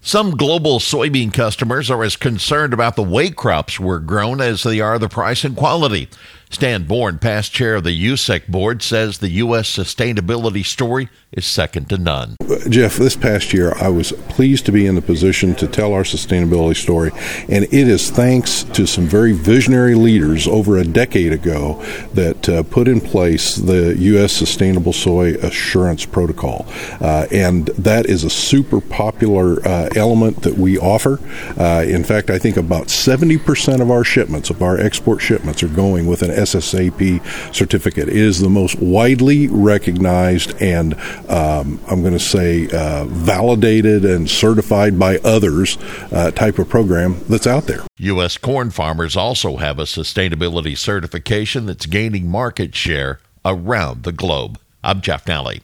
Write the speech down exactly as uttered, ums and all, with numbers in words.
Some global soybean customers are as concerned about the way crops were grown as they are the price and quality. Stan Bourne, past chair of the U S E C board, says the U S sustainability story is second to none. Jeff, this past year I was pleased to be in the position to tell our sustainability story, and it is thanks to some very visionary leaders over a decade ago that uh, put in place the U S Sustainable Soy Assurance Protocol. Uh, and that is a super popular uh, element that we offer. Uh, in fact, I think about seventy percent of our shipments, of our export shipments, are going with an S S A P certificate. It is the most widely recognized and um, I'm going to say uh, validated and certified by others uh, type of program that's out there. U S corn farmers also have a sustainability certification that's gaining market share around the globe. I'm Jeff Nally.